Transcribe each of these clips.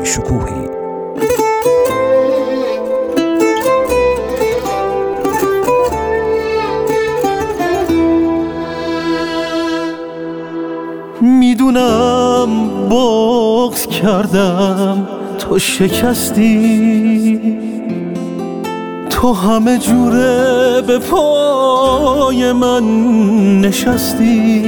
شکوهی. میدونم بغض کردم تو شکستی، تو همه جوره به پای من نشستی.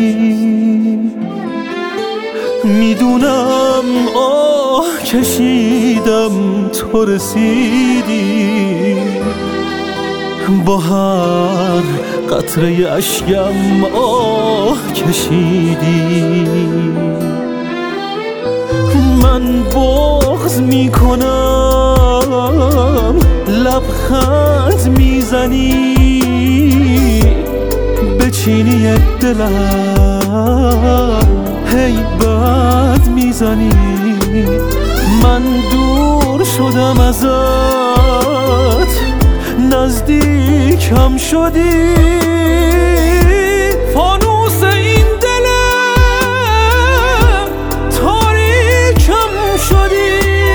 میدونم آه کشیدم تو رسیدی، با هر قطره اشکم آه کشیدی. من بغض میکنم لبخند میزنی، به چینی دلم هی بد میزنی. من دور شدم ازت نزدیکم شدی، فانوس این دلم تاریکم شدی.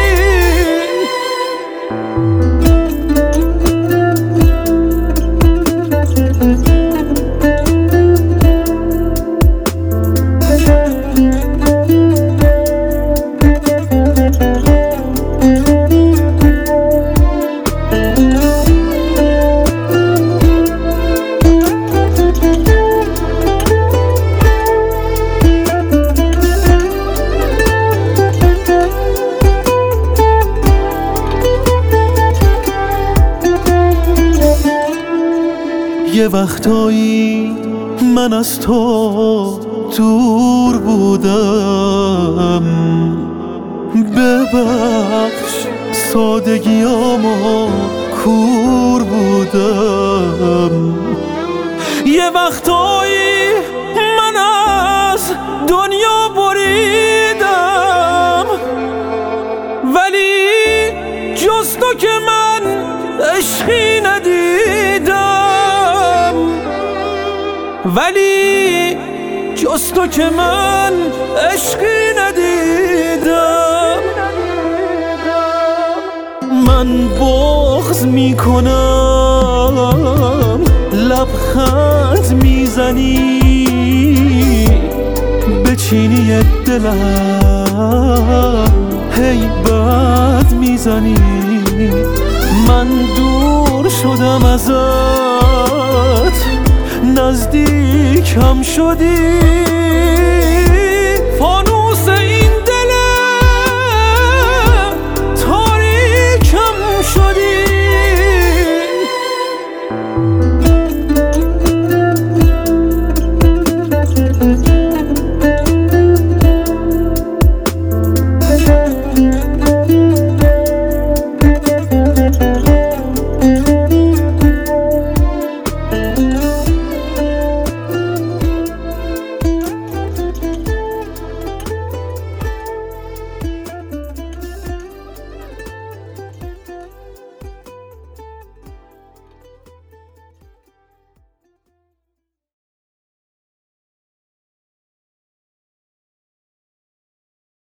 یه وقتایی من از تو دور بودم، ببخش سادگیامو کور بودم. یه وقتایی من از دنیا بریدم، ولی جز تو که من عشقی ندیدم، ولی جز تو که من عشقی ندیدم. من بغض میکنم لبخند میزنی، به چینی دلم هی بد میزنی. من دور شدم ازت نزدیکم شدی،